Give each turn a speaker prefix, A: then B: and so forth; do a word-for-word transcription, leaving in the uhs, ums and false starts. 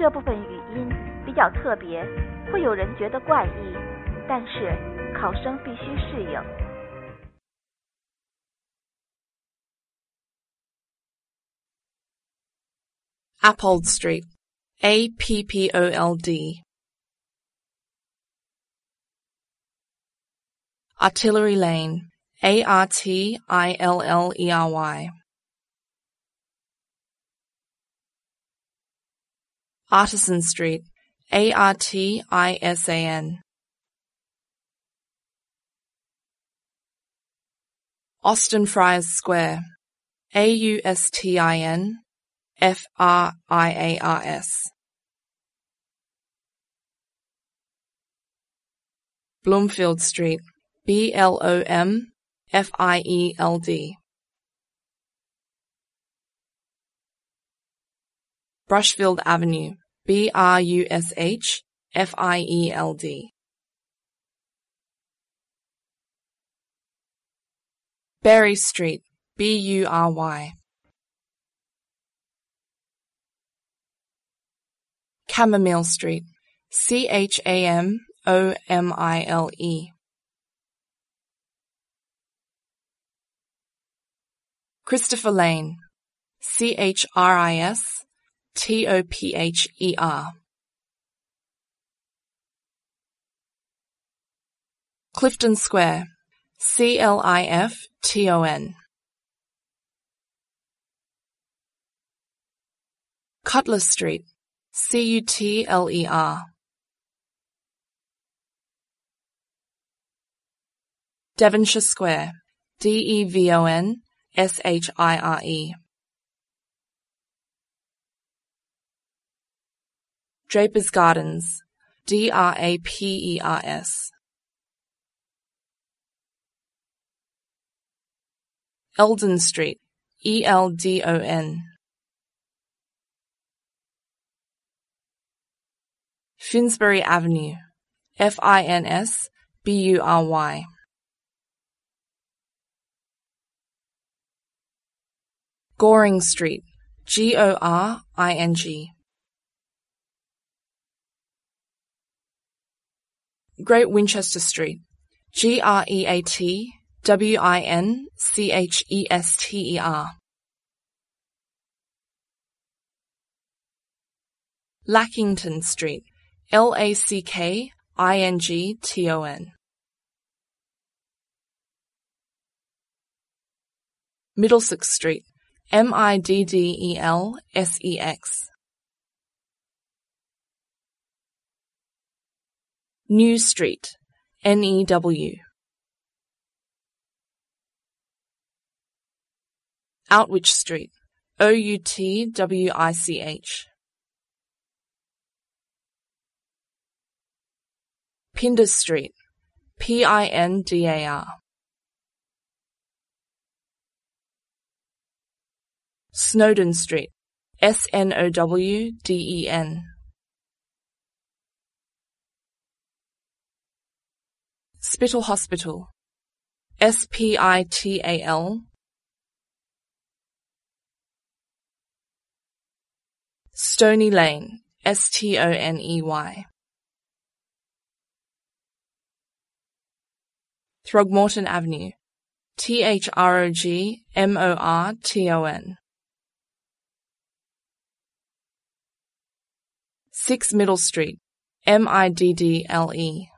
A: 这部分语音比较特别，会有人觉得怪异，但是考生必须适应。
B: Appold Street, A P P O L D. Artillery Lane, A R T I L L E R Y. Artisan Street, A R T I S A N. Austin Friars Square, A U S T I N F R I A R S. Bloomfield Street, B L O M F I E L D. Brushfield Avenue, B R U S H F I E L D. Berry Street, B U R Y. Chamomile Street, C H A M O M I L E. Christopher Lane, C H R I S T O P H E R. Clifton Square, C L I F T O N. Cutler Street, C U T L E R. Devonshire Square, D E V O N S H I R E. Draper's Gardens, D R A P E R S. Eldon Street, E L D O N. Finsbury Avenue, F I N S B U R Y. Goring Street, G O R I N G. Great Winchester Street, G R E A T W I N C H E S T E R. Lackington Street, L A C K I N G T O N. Middlesex Street, M I D D E L S E X. New Street, N E W. Outwich Street, O U T W I C H. Pindar Street, P I N D A R. Snowdon Street, S N O W D E N. Spittal Hospital, S P I T A L. Stony Lane, S T O N E Y. Throgmorton Avenue, T H R O G M O R T O N. six Middle Street, M I D D L E.